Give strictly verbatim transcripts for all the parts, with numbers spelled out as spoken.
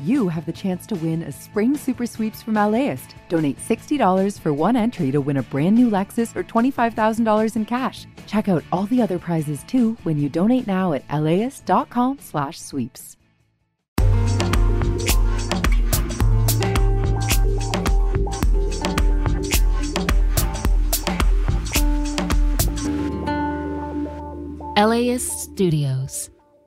you have the chance to win a spring super sweeps from LAist. Donate sixty dollars for one entry to win a brand new Lexus or twenty-five thousand dollars in cash. Check out all the other prizes too when you donate now at laist.com slash sweeps. LAist Studios.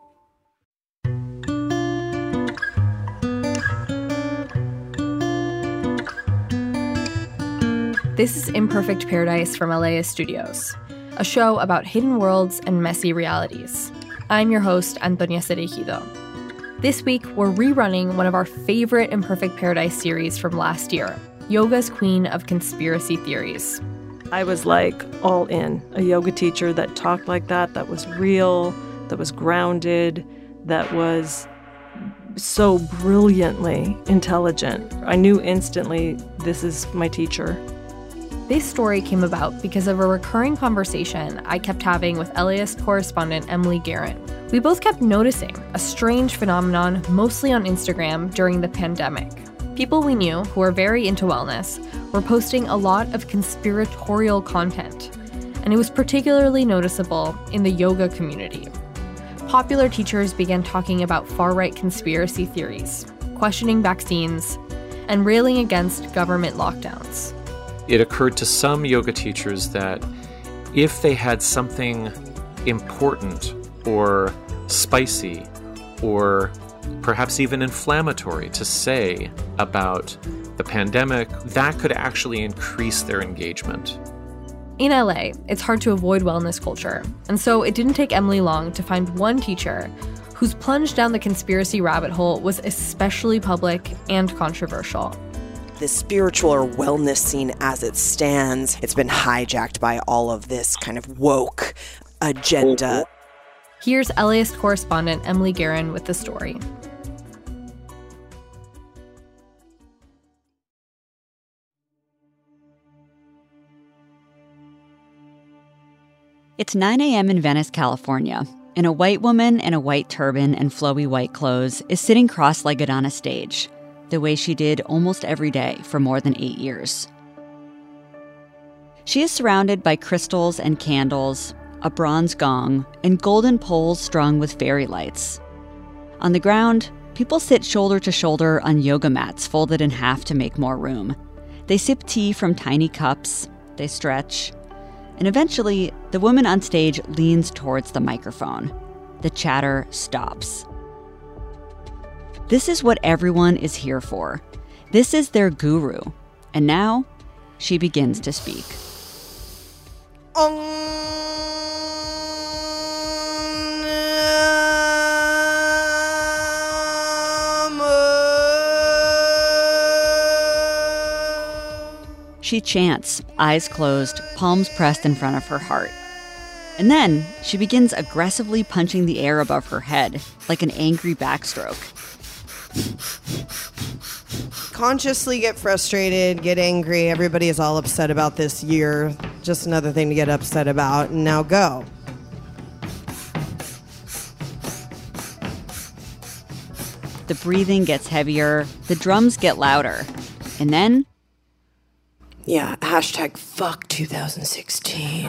This is Imperfect Paradise from LAist Studios, a show about hidden worlds and messy realities. I'm your host, Antonia Cereijido. This week, we're rerunning one of our favorite Imperfect Paradise series from last year, Yoga's Queen of Conspiracy Theories. I was like all in. A yoga teacher that talked like that, that was real, that was grounded, that was so brilliantly intelligent. I knew instantly, this is my teacher. This story came about because of a recurring conversation I kept having with LAist correspondent Emily Guerin. We both kept noticing a strange phenomenon, mostly on Instagram, during the pandemic. People we knew who were very into wellness were posting a lot of conspiratorial content, and it was particularly noticeable in the yoga community. Popular teachers began talking about far-right conspiracy theories, questioning vaccines, and railing against government lockdowns. It occurred to some yoga teachers that if they had something important or spicy or perhaps even inflammatory to say about the pandemic, that could actually increase their engagement. In L A, it's hard to avoid wellness culture, and so it didn't take Emily long to find one teacher whose plunge down the conspiracy rabbit hole was especially public and controversial. The spiritual or wellness scene as it stands, it's been hijacked by all of this kind of woke agenda. Here's LAist correspondent Emily Guerin with the story. It's nine a.m. in Venice, California, and a white woman in a white turban and flowy white clothes is sitting cross-legged on a stage, the way she did almost every day for more than eight years. She is surrounded by crystals and candles, a bronze gong, and golden poles strung with fairy lights. On the ground, people sit shoulder to shoulder on yoga mats folded in half to make more room. They sip tea from tiny cups, they stretch, and eventually, the woman on stage leans towards the microphone. The chatter stops. This is what everyone is here for. This is their guru. And now, she begins to speak. Um, She chants, eyes closed, palms pressed in front of her heart. And then she begins aggressively punching the air above her head, like an angry backstroke. Consciously get frustrated, get angry. Everybody is all upset about this year. Just another thing to get upset about. And now go. The breathing gets heavier, the drums get louder. And then... Yeah, hashtag fuck twenty sixteen.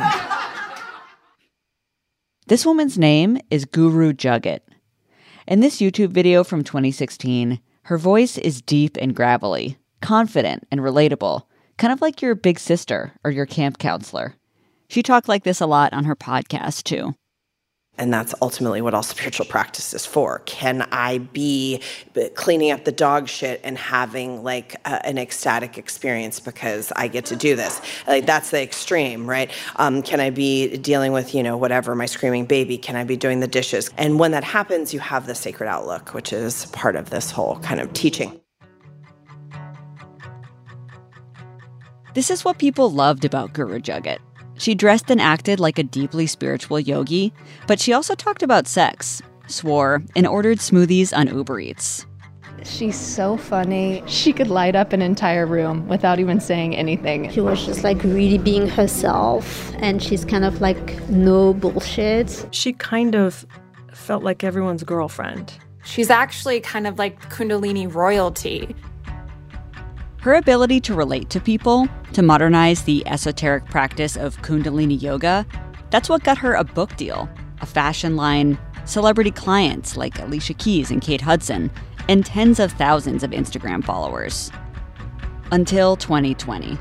This woman's name is Guru Juggett. In this YouTube video from twenty sixteen, her voice is deep and gravelly, confident and relatable, kind of like your big sister or your camp counselor. She talked like this a lot on her podcast, too. And that's ultimately what all spiritual practice is for. Can I be cleaning up the dog shit and having like a, an ecstatic experience because I get to do this? Like that's the extreme, right? Um, can I be dealing with, you know, whatever, my screaming baby? Can I be doing the dishes? And when that happens, you have the sacred outlook, which is part of this whole kind of teaching. This is what people loved about Guru Juggett. She dressed and acted like a deeply spiritual yogi, but she also talked about sex, swore, and ordered smoothies on Uber Eats. She's so funny. She could light up an entire room without even saying anything. She was just like really being herself, and she's kind of like no bullshit. She kind of felt like everyone's girlfriend. She's actually kind of like Kundalini royalty. Her ability to relate to people, to modernize the esoteric practice of Kundalini yoga, that's what got her a book deal, a fashion line, celebrity clients like Alicia Keys and Kate Hudson, and tens of thousands of Instagram followers. Until twenty twenty.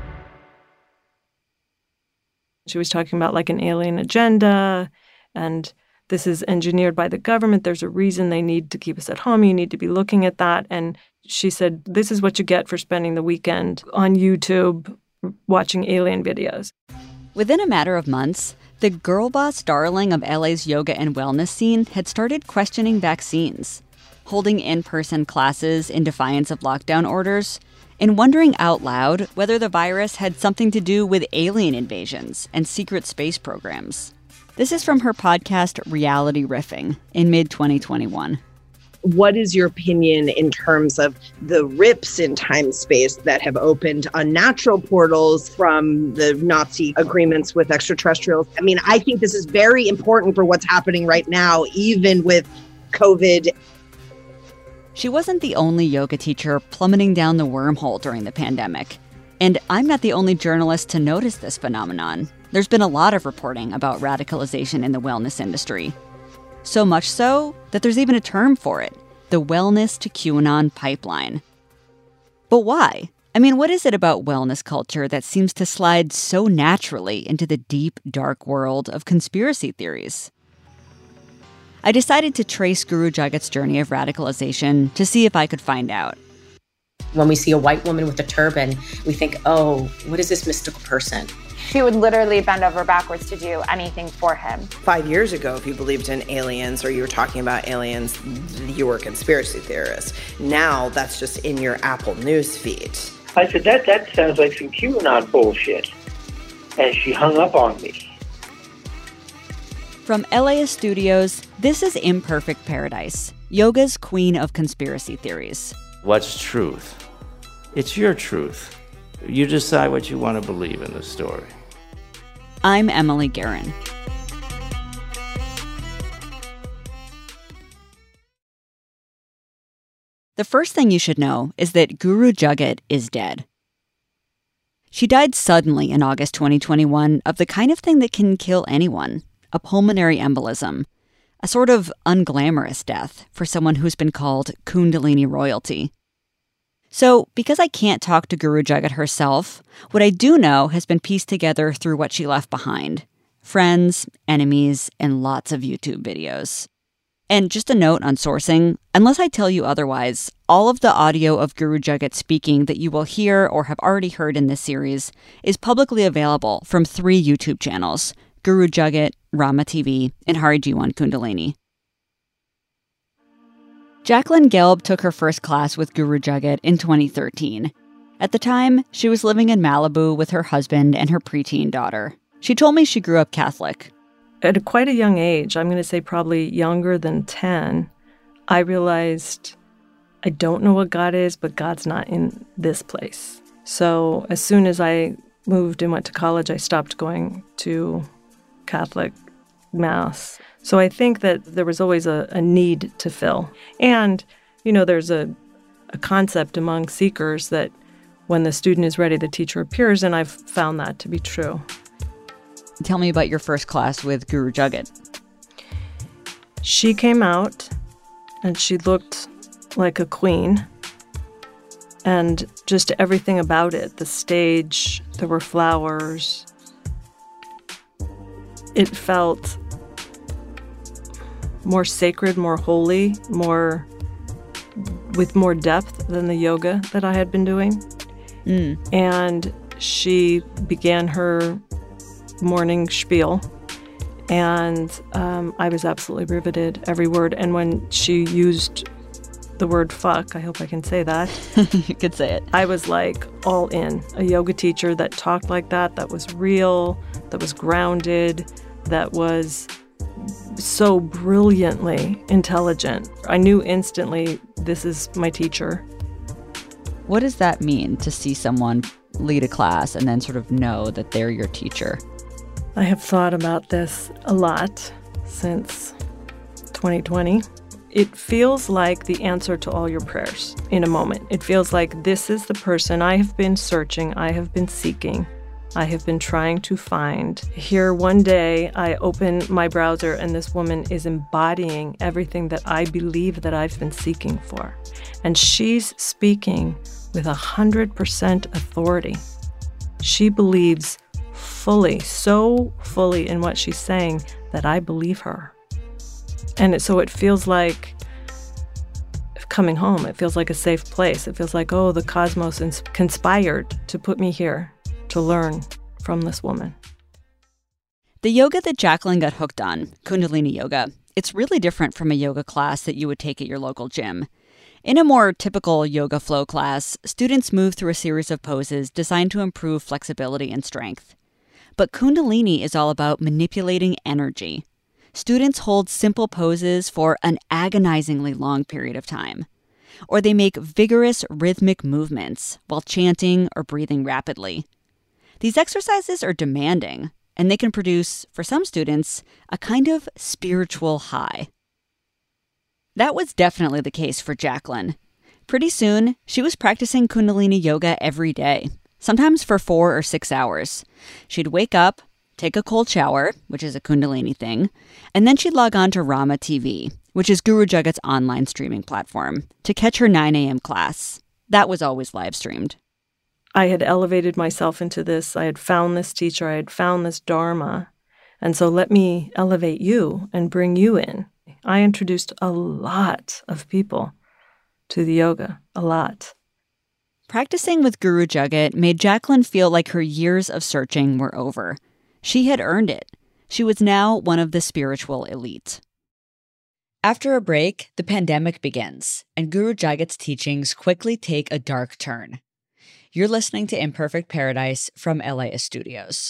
She was talking about like an alien agenda, and this is engineered by the government. There's a reason they need to keep us at home. You need to be looking at that. And she said, this is what you get for spending the weekend on YouTube watching alien videos. Within a matter of months, the girl boss darling of L A's yoga and wellness scene had started questioning vaccines, holding in-person classes in defiance of lockdown orders, and wondering out loud whether the virus had something to do with alien invasions and secret space programs. This is from her podcast, Reality Riffing, in mid twenty twenty-one. What is your opinion in terms of the rips in time-space that have opened unnatural portals from the Nazi agreements with extraterrestrials? I mean, I think this is very important for what's happening right now, even with COVID. She wasn't the only yoga teacher plummeting down the wormhole during the pandemic. And I'm not the only journalist to notice this phenomenon. There's been a lot of reporting about radicalization in the wellness industry. So much so that there's even a term for it, the wellness to QAnon pipeline. But why? I mean, what is it about wellness culture that seems to slide so naturally into the deep, dark world of conspiracy theories? I decided to trace Guru Jagat's journey of radicalization to see if I could find out. When we see a white woman with a turban, we think, oh, what is this mystical person? She would literally bend over backwards to do anything for him. Five years ago, if you believed in aliens or you were talking about aliens, you were a conspiracy theorist. Now that's just in your Apple News feed. I said, that, that sounds like some QAnon bullshit. And she hung up on me. From L A Studios, this is Imperfect Paradise, yoga's queen of conspiracy theories. What's truth? It's your truth. You decide what you want to believe in the story. I'm Emily Guerin. The first thing you should know is that Guru Jagat is dead. She died suddenly in August twenty twenty-one of the kind of thing that can kill anyone, a pulmonary embolism, a sort of unglamorous death for someone who's been called Kundalini royalty. So, because I can't talk to Guru Jagat herself, what I do know has been pieced together through what she left behind. Friends, enemies, and lots of YouTube videos. And just a note on sourcing, unless I tell you otherwise, all of the audio of Guru Jagat speaking that you will hear or have already heard in this series is publicly available from three YouTube channels, Guru Jagat, Rama T V, and Hari Jiwan Kundalini. Jacqueline Gelb took her first class with Guru Jagat in twenty thirteen. At the time, she was living in Malibu with her husband and her preteen daughter. She told me she grew up Catholic. At a quite a young age, I'm going to say probably younger than ten, I realized I don't know what God is, but God's not in this place. So as soon as I moved and went to college, I stopped going to Catholic Mass. So I think that there was always a, a need to fill. And, you know, there's a, a concept among seekers that when the student is ready, the teacher appears, and I've found that to be true. Tell me about your first class with Guru Jagat. She came out, and she looked like a queen. And just everything about it, the stage, there were flowers. It felt more sacred, more holy, more with more depth than the yoga that I had been doing. Mm. And she began her morning spiel, and um, I was absolutely riveted, every word. And when she used the word fuck, I hope I can say that. You could say it. I was like all in. A yoga teacher that talked like that, that was real, that was grounded, that was so brilliantly intelligent. I knew instantly, this is my teacher. What does that mean, to see someone lead a class and then sort of know that they're your teacher? I have thought about this a lot since twenty twenty. It feels like the answer to all your prayers in a moment. It feels like this is the person I have been searching, I have been seeking, I have been trying to find. Here one day I open my browser and this woman is embodying everything that I believe that I've been seeking for. And she's speaking with one hundred percent authority. She believes fully, so fully in what she's saying that I believe her. And it, so it feels like coming home. It feels like a safe place. It feels like, oh, the cosmos ins- conspired to put me here to learn from this woman. The yoga that Jacqueline got hooked on, Kundalini Yoga, it's really different from a yoga class that you would take at your local gym. In a more typical yoga flow class, students move through a series of poses designed to improve flexibility and strength. But Kundalini is all about manipulating energy. Students hold simple poses for an agonizingly long period of time. Or they make vigorous rhythmic movements while chanting or breathing rapidly. These exercises are demanding, and they can produce, for some students, a kind of spiritual high. That was definitely the case for Jacqueline. Pretty soon, she was practicing Kundalini Yoga every day, sometimes for four or six hours. She'd wake up, take a cold shower, which is a Kundalini thing, and then she'd log on to Rama T V, which is Guru Jagat's online streaming platform, to catch her nine a.m. class. That was always live streamed. I had elevated myself into this. I had found this teacher. I had found this Dharma. And so let me elevate you and bring you in. I introduced a lot of people to the yoga, a lot. Practicing with Guru Jagat made Jacqueline feel like her years of searching were over. She had earned it. She was now one of the spiritual elite. After a break, the pandemic begins, and Guru Jagat's teachings quickly take a dark turn. You're listening to Imperfect Paradise from L A Studios.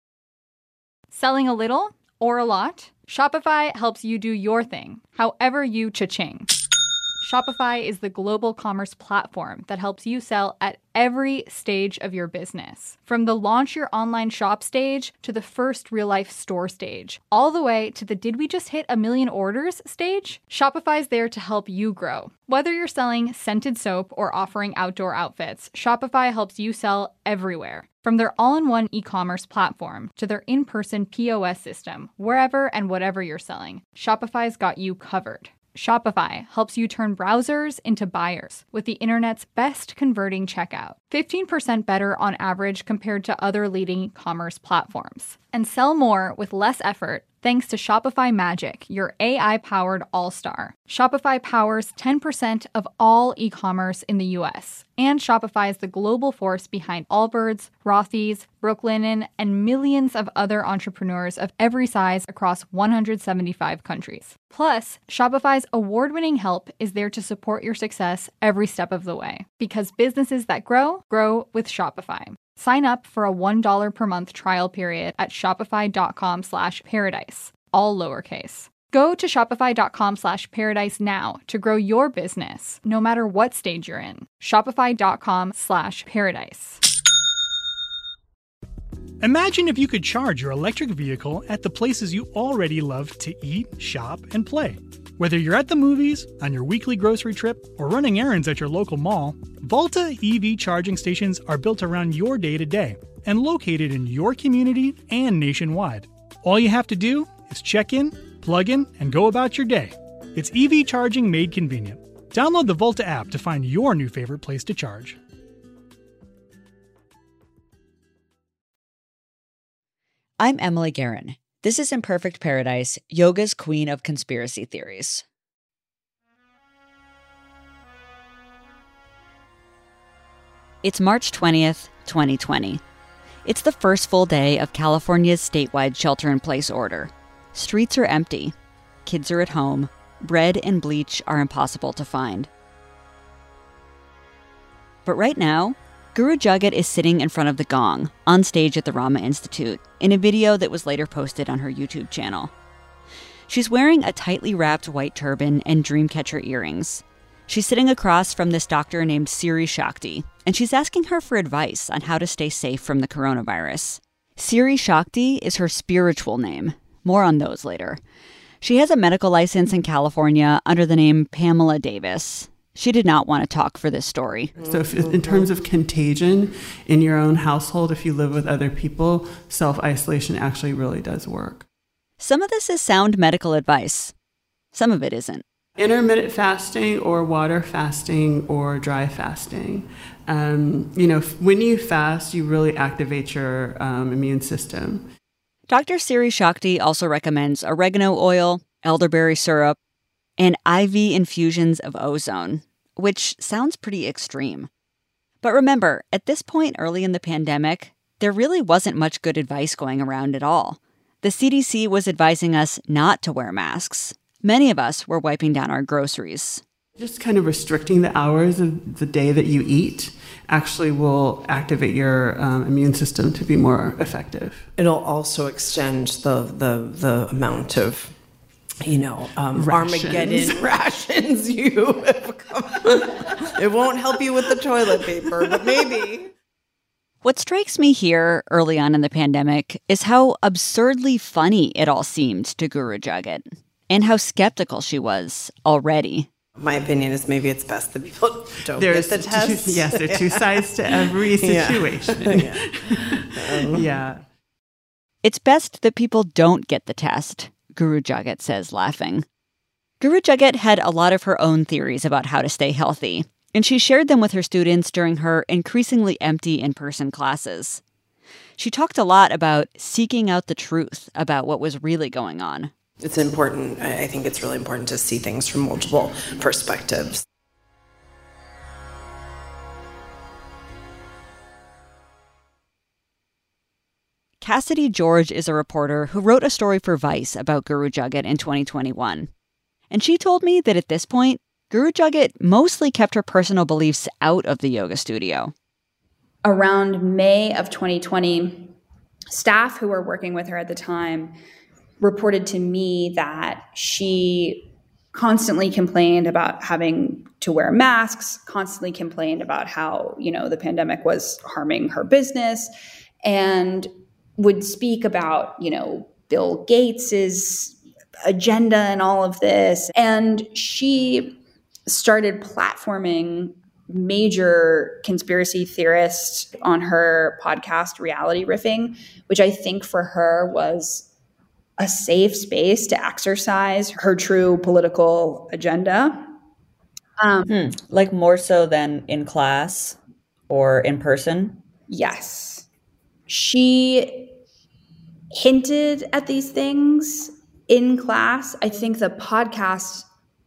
Selling a little or a lot? Shopify helps you do your thing, however you cha-ching. Shopify is the global commerce platform that helps you sell at every stage of your business. From the launch your online shop stage to the first real-life store stage, all the way to the did we just hit a million orders stage? Shopify's there to help you grow. Whether you're selling scented soap or offering outdoor outfits, Shopify helps you sell everywhere. From their all-in-one e-commerce platform to their in-person P O S system, wherever and whatever you're selling, Shopify's got you covered. Shopify helps you turn browsers into buyers with the internet's best converting checkout. fifteen percent better on average compared to other leading commerce platforms. And sell more with less effort thanks to Shopify Magic, your A I-powered all-star. Shopify powers ten percent of all e-commerce in the U S. And Shopify is the global force behind Allbirds, Rothy's, Brooklinen, and millions of other entrepreneurs of every size across one hundred seventy-five countries. Plus, Shopify's award-winning help is there to support your success every step of the way. Because businesses that grow, grow with Shopify. Sign up for a one dollar per month trial period at shopify.com slash paradise, all lowercase. Go to shopify.com slash paradise now to grow your business, no matter what stage you're in. Shopify.com slash paradise. Imagine if you could charge your electric vehicle at the places you already love to eat, shop, and play. Whether you're at the movies, on your weekly grocery trip, or running errands at your local mall, Volta E V charging stations are built around your day-to-day and located in your community and nationwide. All you have to do is check in, plug in, and go about your day. It's E V charging made convenient. Download the Volta app to find your new favorite place to charge. I'm Emily Guerin. This is Imperfect Paradise, yoga's queen of conspiracy theories. It's March twentieth, twenty twenty. It's the first full day of California's statewide shelter-in-place order. Streets are empty. Kids are at home. Bread and bleach are impossible to find. But right now, Guru Jagat is sitting in front of the gong, on stage at the Rama Institute, in a video that was later posted on her YouTube channel. She's wearing a tightly wrapped white turban and dreamcatcher earrings. She's sitting across from this doctor named Siri Shakti, and she's asking her for advice on how to stay safe from the coronavirus. Siri Shakti is her spiritual name. More on those later. She has a medical license in California under the name Pamela Davis. She did not want to talk for this story. So if, in terms of contagion in your own household, if you live with other people, self-isolation actually really does work. Some of this is sound medical advice. Some of it isn't. Intermittent fasting or water fasting or dry fasting. Um, you know, when you fast, you really activate your um, immune system. Doctor Siri Shakti also recommends oregano oil, elderberry syrup, and I V infusions of ozone, which sounds pretty extreme. But remember, at this point early in the pandemic, there really wasn't much good advice going around at all. The C D C was advising us not to wear masks. Many of us were wiping down our groceries. Just kind of restricting the hours of the day that you eat actually will activate your um, immune system to be more effective. It'll also extend the the, the amount of, you know, um, Rations. Armageddon rations you have come. It won't help you with the toilet paper, but maybe. What strikes me here early on in the pandemic is how absurdly funny it all seemed to Guru Jagat, and how skeptical she was already. My opinion is maybe it's best that people don't There's get the test. Two, yes, there are two sides to every situation. Yeah. Yeah. Um, yeah. It's best that people don't get the test, Guru Jagat says, laughing. Guru Jagat had a lot of her own theories about how to stay healthy, and she shared them with her students during her increasingly empty in-person classes. She talked a lot about seeking out the truth about what was really going on. It's important. I think it's really important to see things from multiple perspectives. Cassidy George is a reporter who wrote a story for Vice about Guru Jagat in twenty twenty-one. And she told me that at this point, Guru Jagat mostly kept her personal beliefs out of the yoga studio. Around May of twenty twenty, staff who were working with her at the time reported to me that she constantly complained about having to wear masks, constantly complained about how, you know, the pandemic was harming her business, and would speak about, you know, Bill Gates's agenda and all of this. And she started platforming major conspiracy theorists on her podcast, Reality Riffing, which I think for her was a safe space to exercise her true political agenda. Um, hmm. Like more so than in class or in person? Yes. She hinted at these things in class. I think the podcast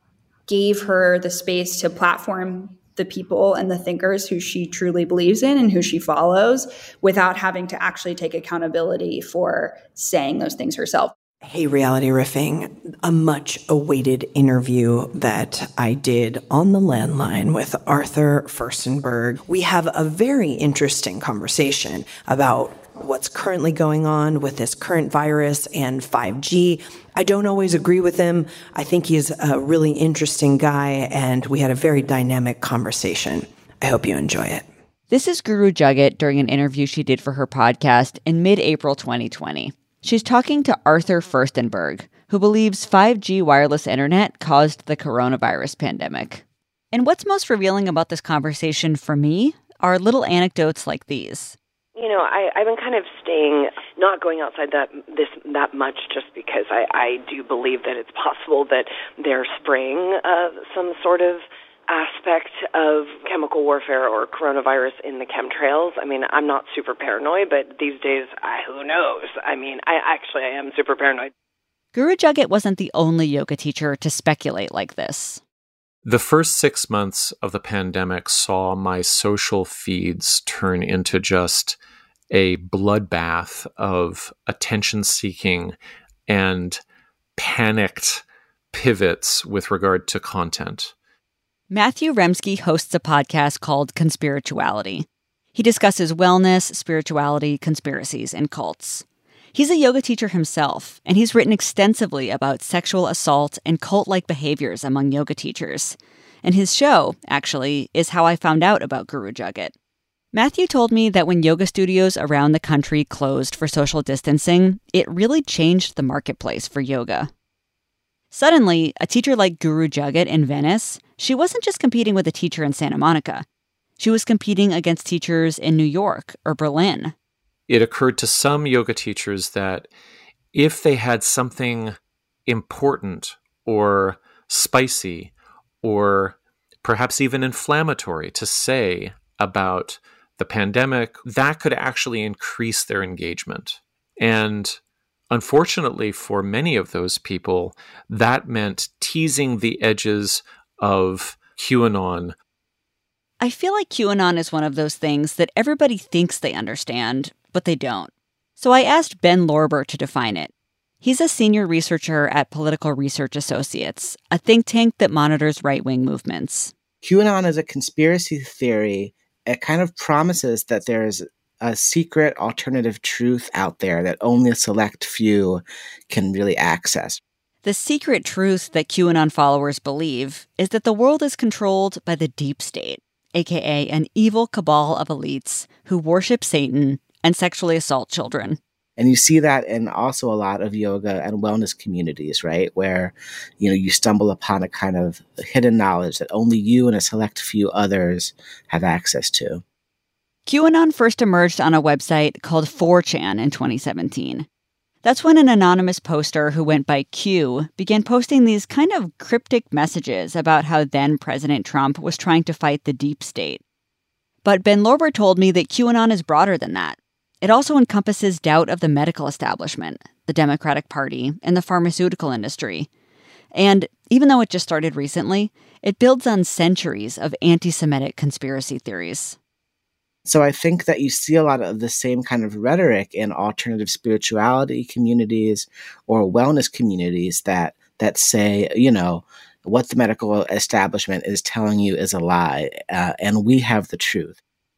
gave her the space to platform the people and the thinkers who she truly believes in and who she follows without having to actually take accountability for saying those things herself. Hey, Reality Riffing, a much awaited interview that I did on the landline with Arthur Firstenberg. We have a very interesting conversation about what's currently going on with this current virus and five G. I don't always agree with him. I think he's a really interesting guy, and we had a very dynamic conversation. I hope you enjoy it. This is Guru Jagat during an interview she did for her podcast in mid-April twenty twenty. She's talking to Arthur Firstenberg, who believes five G wireless internet caused the coronavirus pandemic. And what's most revealing about this conversation for me are little anecdotes like these. You know, I, I've been kind of staying, not going outside that this that much, just because I, I do believe that it's possible that they're spraying uh, some sort of aspect of chemical warfare or coronavirus in the chemtrails. I mean, I'm not super paranoid, but these days, I, who knows? I mean, I actually I am super paranoid. Guru Jagat wasn't the only yoga teacher to speculate like this. The first six months of the pandemic saw my social feeds turn into just a bloodbath of attention-seeking and panicked pivots with regard to content. Matthew Remski hosts a podcast called Conspirituality. He discusses wellness, spirituality, conspiracies, and cults. He's a yoga teacher himself, and he's written extensively about sexual assault and cult-like behaviors among yoga teachers. And his show, actually, is how I found out about Guru Jagat. Matthew told me that when yoga studios around the country closed for social distancing, it really changed the marketplace for yoga. Suddenly, a teacher like Guru Jagat in Venice, she wasn't just competing with a teacher in Santa Monica. She was competing against teachers in New York or Berlin. It occurred to some yoga teachers that if they had something important or spicy or perhaps even inflammatory to say about the pandemic, that could actually increase their engagement. And unfortunately for many of those people, that meant teasing the edges of QAnon. I feel like QAnon is one of those things that everybody thinks they understand, but they don't. So I asked Ben Lorber to define it. He's a senior researcher at Political Research Associates, a think tank that monitors right-wing movements. QAnon is a conspiracy theory. It kind of promises that there's a secret alternative truth out there that only a select few can really access. The secret truth that QAnon followers believe is that the world is controlled by the deep state, aka an evil cabal of elites who worship Satan and sexually assault children. And you see that in also a lot of yoga and wellness communities, right? Where, you know, you stumble upon a kind of hidden knowledge that only you and a select few others have access to. QAnon first emerged on a website called four chan in twenty seventeen. That's when an anonymous poster who went by Q began posting these kind of cryptic messages about how then President Trump was trying to fight the deep state. But Ben Lorber told me that QAnon is broader than that. It also encompasses doubt of the medical establishment, the Democratic Party, and the pharmaceutical industry. And even though it just started recently, it builds on centuries of anti-Semitic conspiracy theories. So I think that you see a lot of the same kind of rhetoric in alternative spirituality communities or wellness communities that that say, you know, what the medical establishment is telling you is a lie, uh, and we have the truth.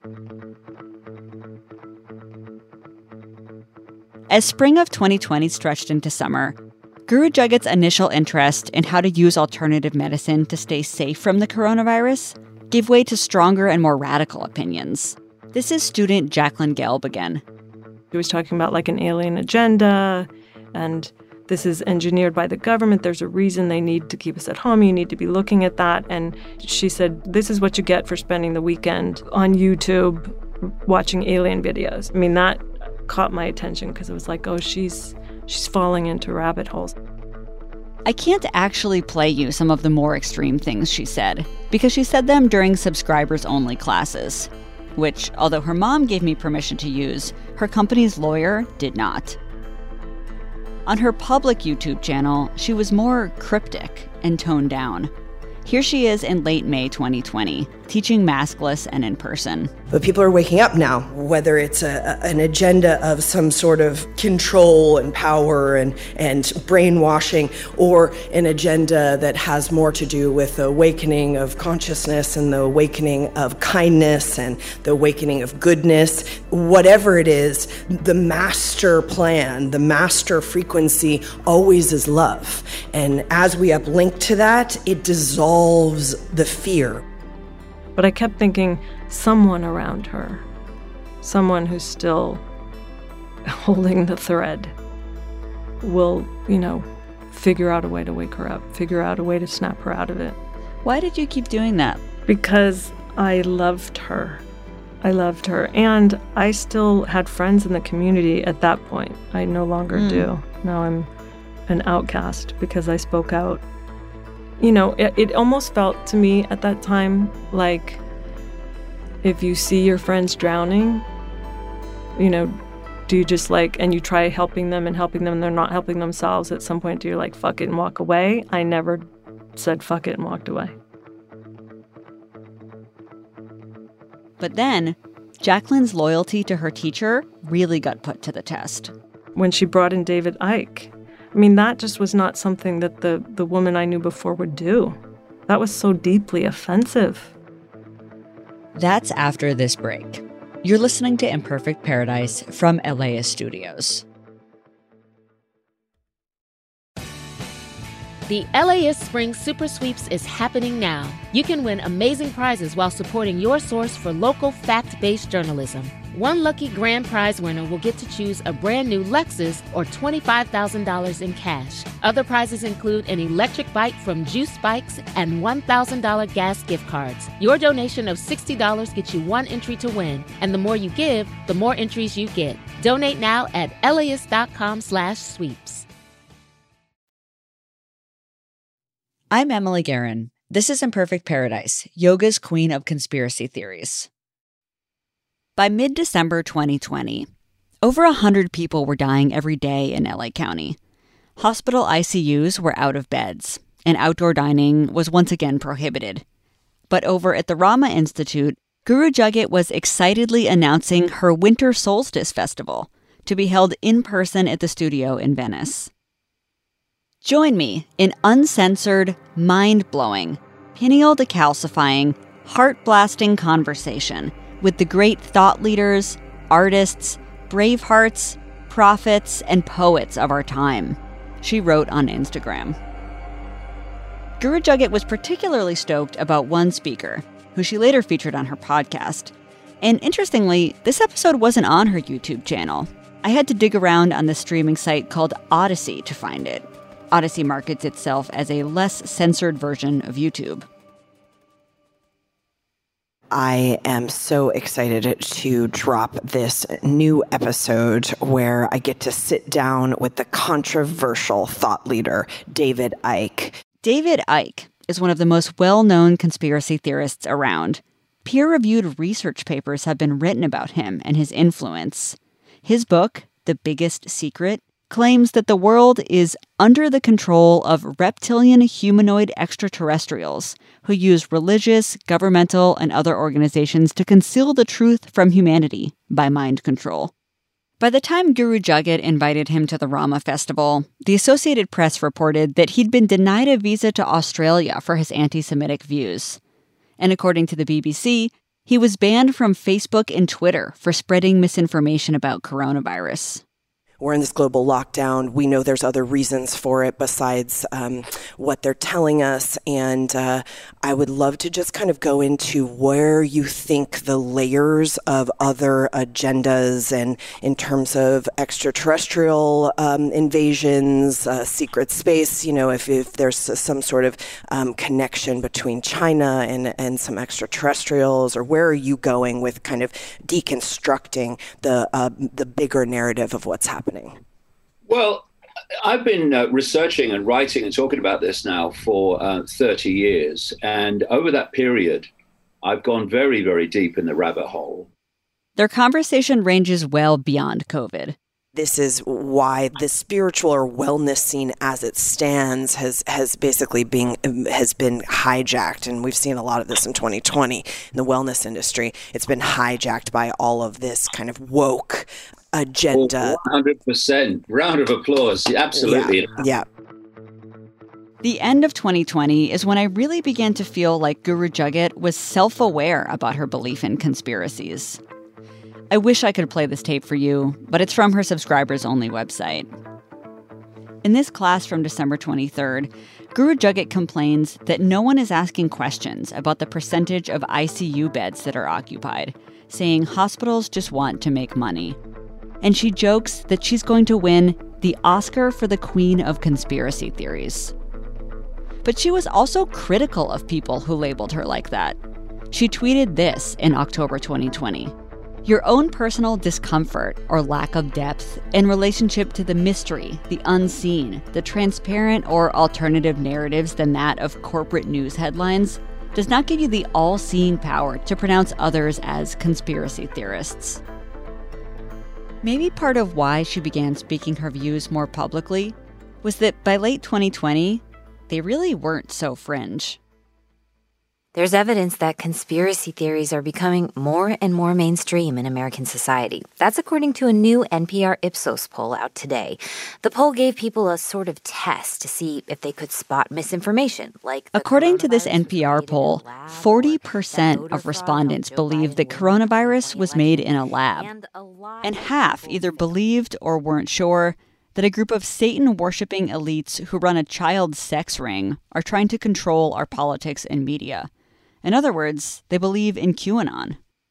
As spring of twenty twenty stretched into summer, Guru Jagat's initial interest in how to use alternative medicine to stay safe from the coronavirus gave way to stronger and more radical opinions. This is student Jacqueline Gelb again. He was talking about like an alien agenda, and this is engineered by the government. There's a reason they need to keep us at home. You need to be looking at that. And she said, this is what you get for spending the weekend on YouTube watching alien videos. I mean, that caught my attention because it was like, oh, she's she's falling into rabbit holes. I can't actually play you some of the more extreme things she said, because she said them during subscribers-only classes, which, although her mom gave me permission to use, her company's lawyer did not. On her public YouTube channel, she was more cryptic and toned down. Here she is in late May twenty twenty, teaching maskless and in person. But people are waking up now, whether it's a, an agenda of some sort of control and power and, and brainwashing, or an agenda that has more to do with the awakening of consciousness and the awakening of kindness and the awakening of goodness. Whatever it is, the master plan, the master frequency always is love. And as we uplink to that, it dissolves the fear. But I kept thinking, someone around her, someone who's still holding the thread, will, you know, figure out a way to wake her up, figure out a way to snap her out of it. Why did you keep doing that? Because I loved her. I loved her. And I still had friends in the community at that point. I no longer mm. do. Now I'm an outcast because I spoke out. You know, it, it almost felt to me at that time like if you see your friends drowning, you know, do you just like, and you try helping them and helping them and they're not helping themselves, at some point do you like fuck it and walk away? I never said fuck it and walked away. But then, Jacqueline's loyalty to her teacher really got put to the test. When she brought in David Icke, I mean, that just was not something that the, the woman I knew before would do. That was so deeply offensive. That's after this break. You're listening to Imperfect Paradise from LAist Studios. The LAist Spring Super Sweeps is happening now. You can win amazing prizes while supporting your source for local fact-based journalism. One lucky grand prize winner will get to choose a brand new Lexus or twenty-five thousand dollars in cash. Other prizes include an electric bike from Juice Bikes and one thousand dollars gas gift cards. Your donation of sixty dollars gets you one entry to win, and the more you give, the more entries you get. Donate now at LAist.com slash sweeps. I'm Emily Guerin. This is Imperfect Paradise, yoga's queen of conspiracy theories. By mid-December twenty twenty, over one hundred people were dying every day in L A County. Hospital I C Us were out of beds, and outdoor dining was once again prohibited. But over at the Rama Institute, Guru Jagat was excitedly announcing her Winter Solstice Festival to be held in person at the studio in Venice. Join me in uncensored, mind-blowing, pineal decalcifying, heart-blasting conversation with the great thought leaders, artists, brave hearts, prophets, and poets of our time, she wrote on Instagram. Guru Jagat was particularly stoked about one speaker, who she later featured on her podcast. And interestingly, this episode wasn't on her YouTube channel. I had to dig around on the streaming site called Odyssey to find it. Odyssey markets itself as a less censored version of YouTube. I am so excited to drop this new episode where I get to sit down with the controversial thought leader, David Icke. David Icke is one of the most well-known conspiracy theorists around. Peer-reviewed research papers have been written about him and his influence. His book, The Biggest Secret, claims that the world is under the control of reptilian humanoid extraterrestrials who use religious, governmental, and other organizations to conceal the truth from humanity by mind control. By the time Guru Jagat invited him to the Rama Festival, the Associated Press reported that he'd been denied a visa to Australia for his anti-Semitic views. And according to the B B C, he was banned from Facebook and Twitter for spreading misinformation about coronavirus. We're in this global lockdown. We know there's other reasons for it besides um, what they're telling us. And uh, I would love to just kind of go into where you think the layers of other agendas and in terms of extraterrestrial um, invasions, uh, secret space, you know, if, if there's some sort of um, connection between China and, and some extraterrestrials, or where are you going with kind of deconstructing the, uh, the bigger narrative of what's happening? Well, I've been uh, researching and writing and talking about this now for uh, thirty years. And over that period, I've gone very, very deep in the rabbit hole. Their conversation ranges well beyond COVID. This is why the spiritual or wellness scene as it stands has, has basically been, has been hijacked. And we've seen a lot of this in twenty twenty in the wellness industry. It's been hijacked by all of this kind of woke agenda. one hundred percent. Round of applause. Absolutely. Yeah, yeah. The end of twenty twenty is when I really began to feel like Guru Jagat was self-aware about her belief in conspiracies. I wish I could play this tape for you, but it's from her subscribers-only website. In this class from December twenty-third, Guru Jagat complains that no one is asking questions about the percentage of I C U beds that are occupied, saying hospitals just want to make money. And she jokes that she's going to win the Oscar for the Queen of Conspiracy Theories. But she was also critical of people who labeled her like that. She tweeted this in October twenty twenty. Your own personal discomfort or lack of depth in relationship to the mystery, the unseen, the transparent or alternative narratives than that of corporate news headlines does not give you the all-seeing power to pronounce others as conspiracy theorists. Maybe part of why she began speaking her views more publicly was that by late twenty twenty, they really weren't so fringe. There's evidence that conspiracy theories are becoming more and more mainstream in American society. That's according to a new N P R Ipsos poll out today. The poll gave people a sort of test to see if they could spot misinformation. Like, according to this N P R poll, forty percent of respondents believed that coronavirus was made in a lab. And half either believed or weren't sure that a group of Satan-worshipping elites who run a child sex ring are trying to control our politics and media. In other words, they believe in QAnon.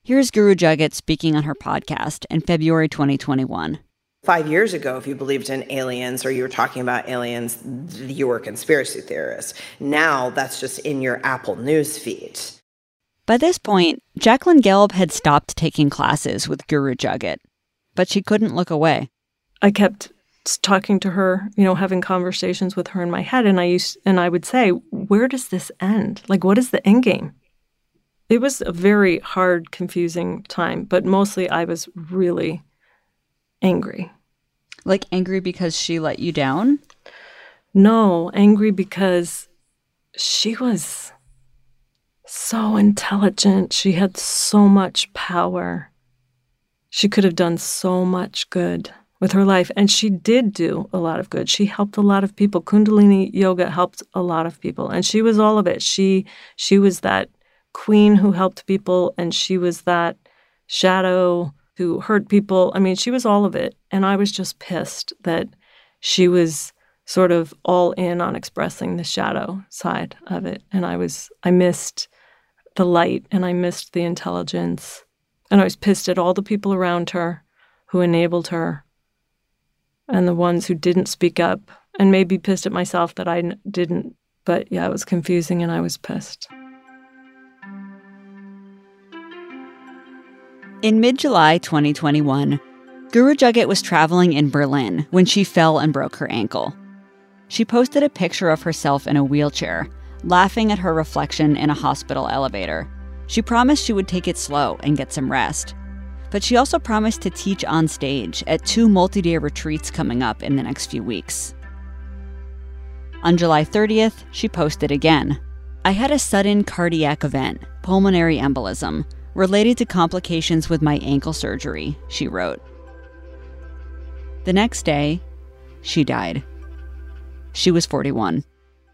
Here's Guru Jagat speaking on her podcast in February twenty twenty-one. Five years ago, if you believed in aliens or you were talking about aliens, you were a conspiracy theorist. Now that's just in your Apple News feed. By this point, Jacqueline Gelb had stopped taking classes with Guru Jagat, but she couldn't look away. I kept talking to her, you know, having conversations with her in my head, and I used and I would say, where does this end? Like, what is the end game? It was a very hard, confusing time, but mostly I was really angry. Like angry because she let you down? No, angry because she was so intelligent. She had so much power. She could have done so much good with her life, and she did do a lot of good. She helped a lot of people. Kundalini yoga helped a lot of people, and she was all of it. She she was that queen who helped people, and she was that shadow who hurt people. I mean, she was all of it. And I was just pissed that she was sort of all in on expressing the shadow side of it. And I was, I missed the light and I missed the intelligence. And I was pissed at all the people around her who enabled her and the ones who didn't speak up, and maybe pissed at myself that I n- didn't. But yeah, it was confusing and I was pissed. In mid-July twenty twenty-one, Guru Jagat was traveling in Berlin when she fell and broke her ankle. She posted a picture of herself in a wheelchair, laughing at her reflection in a hospital elevator. She promised she would take it slow and get some rest. But she also promised to teach on stage at two multi-day retreats coming up in the next few weeks. On July thirtieth, she posted again. I had a sudden cardiac event, pulmonary embolism, related to complications with my ankle surgery, she wrote. The next day, she died. She was forty-one.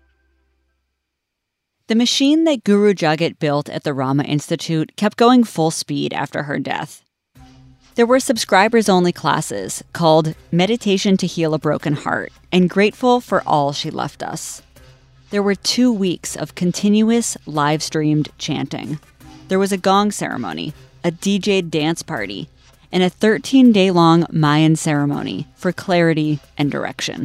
The machine that Guru Jagat built at the Rama Institute kept going full speed after her death. There were subscribers-only classes called Meditation to Heal a Broken Heart and Grateful for All She Left Us. There were two weeks of continuous live-streamed chanting. There was a gong ceremony, a D J'd dance party, and a thirteen-day-long Mayan ceremony for clarity and direction.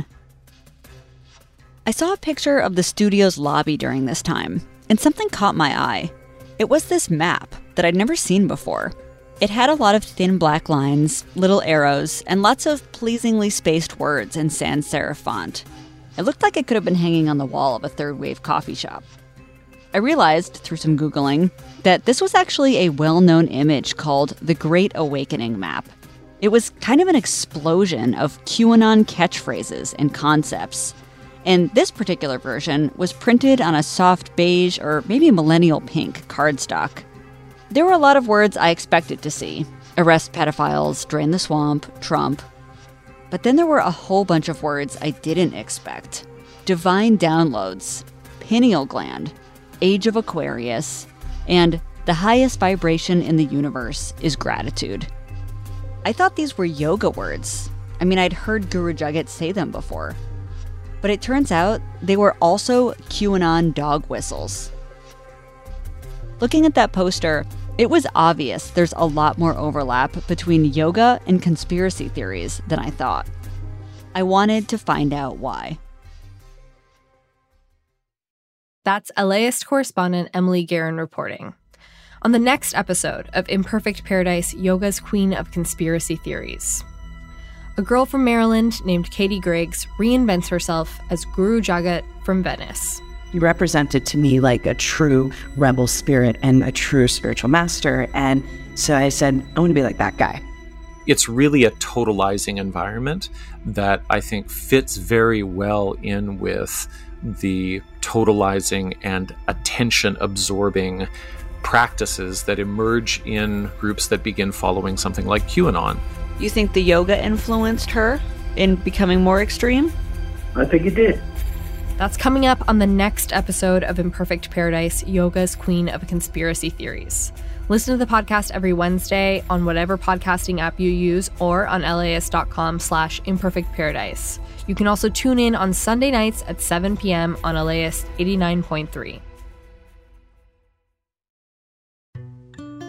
I saw a picture of the studio's lobby during this time, and something caught my eye. It was this map that I'd never seen before. It had a lot of thin black lines, little arrows, and lots of pleasingly spaced words in sans serif font. It looked like it could have been hanging on the wall of a third-wave coffee shop. I realized, through some Googling, that this was actually a well-known image called the Great Awakening Map. It was kind of an explosion of QAnon catchphrases and concepts. And this particular version was printed on a soft beige or maybe millennial pink cardstock. There were a lot of words I expected to see. Arrest pedophiles, drain the swamp, Trump. But then there were a whole bunch of words I didn't expect. Divine downloads, pineal gland, age of Aquarius, and the highest vibration in the universe is gratitude. I thought these were yoga words. I mean, I'd heard Guru Jagat say them before. But it turns out they were also QAnon dog whistles. Looking at that poster, it was obvious there's a lot more overlap between yoga and conspiracy theories than I thought. I wanted to find out why. That's LAist correspondent Emily Guerin reporting. On the next episode of Imperfect Paradise, Yoga's Queen of Conspiracy Theories. A girl from Maryland named Katie Griggs reinvents herself as Guru Jagat from Venice. He represented to me like a true rebel spirit and a true spiritual master. And so I said, I want to be like that guy. It's really a totalizing environment that I think fits very well in with the totalizing and attention-absorbing practices that emerge in groups that begin following something like QAnon. You think the yoga influenced her in becoming more extreme? I think it did. That's coming up on the next episode of Imperfect Paradise, Yoga's Queen of Conspiracy Theories. Listen to the podcast every Wednesday on whatever podcasting app you use or on laist.com slash imperfect paradise. You can also tune in on Sunday nights at seven p.m. on LAist eighty-nine point three.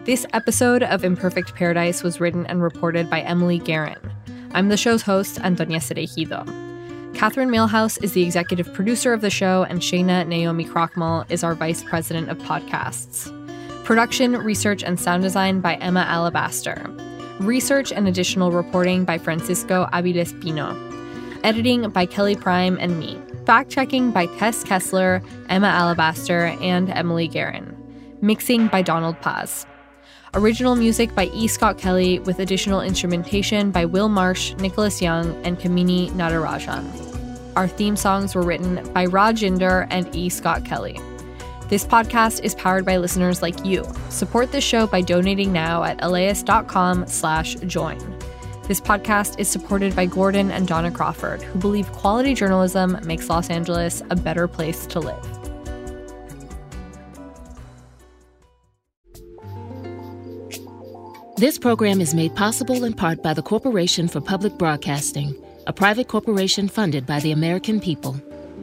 This episode of Imperfect Paradise was written and reported by Emily Guerin. I'm the show's host, Antonia Cereijido. Catherine Mailhouse is the executive producer of the show, and Shayna Naomi Krochmal is our vice president of podcasts. Production, research, and sound design by Emma Alabaster. Research and additional reporting by Francisco Aviles Pino. Editing by Kelly Prime and me. Fact-checking by Tess Kessler, Emma Alabaster, and Emily Guerin. Mixing by Donald Paz. Original music by E. Scott Kelly, with additional instrumentation by Will Marsh, Nicholas Young, and Kamini Natarajan. Our theme songs were written by Rajinder and E. Scott Kelly. This podcast is powered by listeners like you. Support this show by donating now at elias.com slash join. This podcast is supported by Gordon and Donna Crawford, who believe quality journalism makes Los Angeles a better place to live. This program is made possible in part by the Corporation for Public Broadcasting, a private corporation funded by the American people.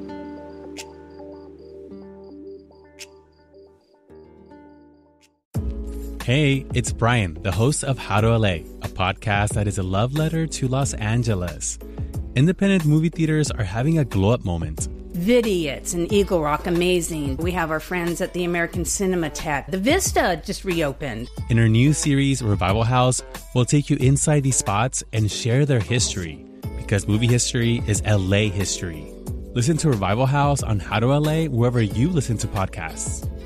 Hey, it's Brian, the host of How to L A, a podcast that is a love letter to Los Angeles. Independent movie theaters are having a glow-up moment. Vidiots and Eagle Rock, amazing. We have our friends at the American Cinematheque. The Vista just reopened. In our new series, Revival House, we'll take you inside these spots and share their history, because movie history is L A history. Listen to Revival House on How to L A wherever you listen to podcasts.